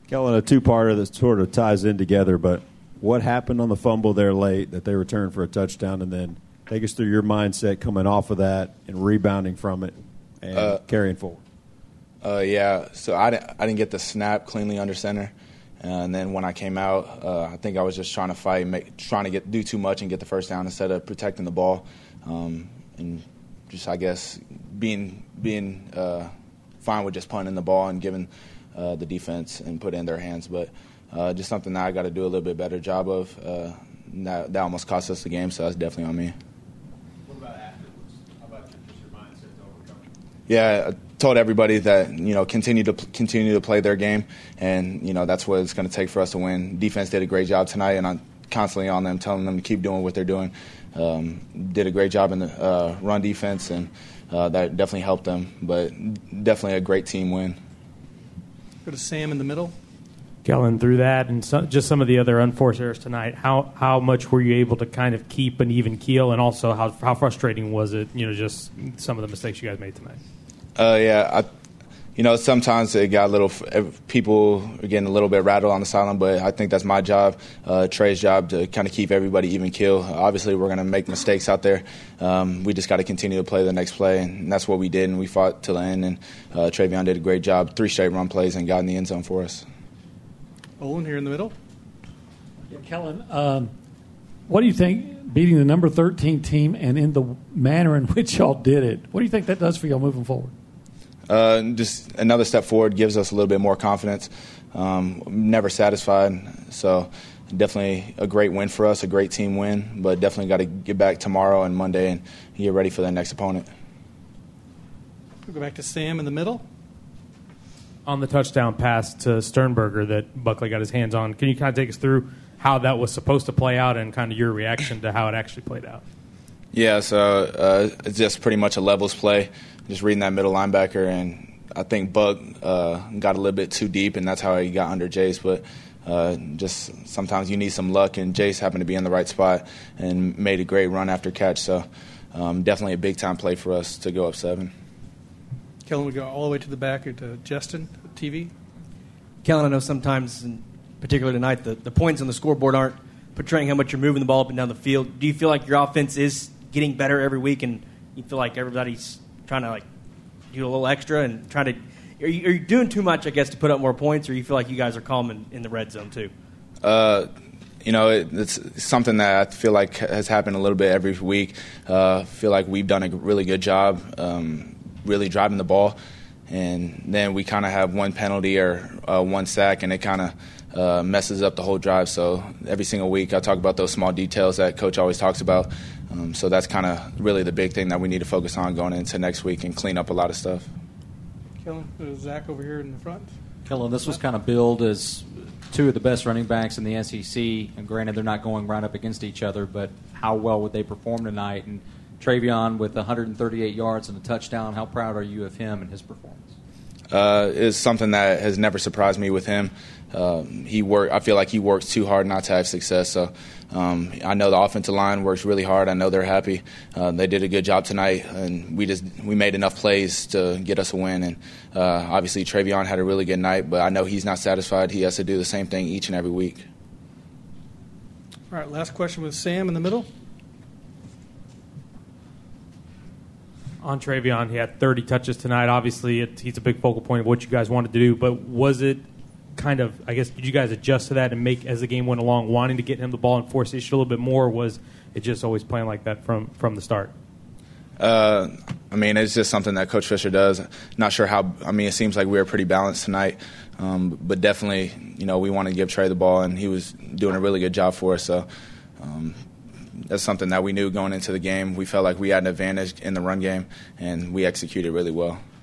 Kellen, a two-parter that sort of ties in together, but what happened on the fumble there late that they returned for a touchdown, and then take us through your mindset coming off of that and rebounding from it and carrying forward. So I didn't get the snap cleanly under center, and then when I came out, I think I was just trying to fight, trying to do too much and get the first down instead of protecting the ball, and just I guess being fine with just punting the ball and giving the defense and put it in their hands, but just something that I got to do a little bit better job of. That almost cost us the game, so that's definitely on me. What about afterwards? How about just your mindset to overcome it? Yeah, I told everybody that continue to play their game, and that's what it's going to take for us to win. Defense did a great job tonight, and I'm constantly on them, telling them to keep doing what they're doing. Did a great job in the run defense, and that definitely helped them. But definitely a great team win. Go to Sam in the middle. Kellen, through that and just some of the other unforced errors tonight, how much were you able to kind of keep an even keel, and also how frustrating was it, just some of the mistakes you guys made tonight? Sometimes it got people are getting a little bit rattled on the sideline, but I think that's my job, Trey's job, to kind of keep everybody even keel. Obviously, we're going to make mistakes out there. We just got to continue to play the next play, and that's what we did, and we fought till the end, and Travion did a great job, 3 straight run plays, and got in the end zone for us. Olin here in the middle. Yeah, Kellen, what do you think beating the number 13 team and in the manner in which y'all did it, what do you think that does for y'all moving forward? Just another step forward, gives us a little bit more confidence. Never satisfied, so definitely a great win for us, a great team win, but definitely got to get back tomorrow and Monday and get ready for the next opponent. We'll go back to Sam in the middle. On the touchdown pass to Sternberger that Buckley got his hands on, can you kind of take us through how that was supposed to play out and kind of your reaction to how it actually played out? Yeah, so it's just pretty much a levels play, just reading that middle linebacker, and I think Buck got a little bit too deep, and that's how he got under Jace, but just sometimes you need some luck, and Jace happened to be in the right spot and made a great run after catch, so definitely a big-time play for us to go up 7. Kellen, we go all the way to the back to Justin, TV. Kellen, I know sometimes, in particular tonight, the points on the scoreboard aren't portraying how much you're moving the ball up and down the field. Do you feel like your offense is getting better every week, and you feel like everybody's trying to do a little extra and trying to? Are you doing too much, I guess, to put up more points, or you feel like you guys are calm in the red zone too? It's something that I feel like has happened a little bit every week. Feel like we've done a really good job, really driving the ball, and then we kind of have one penalty or one sack, and it kind of messes up the whole drive. So every single week I talk about those small details that Coach always talks about. So that's kind of really the big thing that we need to focus on going into next week and clean up a lot of stuff. Kellen, Zach over here in the front. Kellen, this was kind of billed as 2 of the best running backs in the SEC, and granted they're not going right up against each other, but how well would they perform tonight? And Travion with 138 yards and a touchdown, how proud are you of him and his performance? It's something that has never surprised me with him. I feel like he works too hard not to have success. So I know the offensive line works really hard. I know they're happy. They did a good job tonight, and we made enough plays to get us a win. And obviously Travion had a really good night, but I know he's not satisfied. He has to do the same thing each and every week. All right, last question with Sam in the middle. On Travion, he had 30 touches tonight. Obviously, he's a big focal point of what you guys wanted to do, but was it kind of, I guess, did you guys adjust to that and make, as the game went along, wanting to get him the ball and force the issue a little bit more, or was it just always playing like that from the start? It's just something that Coach Fisher does. Not sure how, it seems like we were pretty balanced tonight, but definitely, we want to give Trey the ball, and he was doing a really good job for us, so that's something that we knew going into the game. We felt like we had an advantage in the run game, and we executed really well.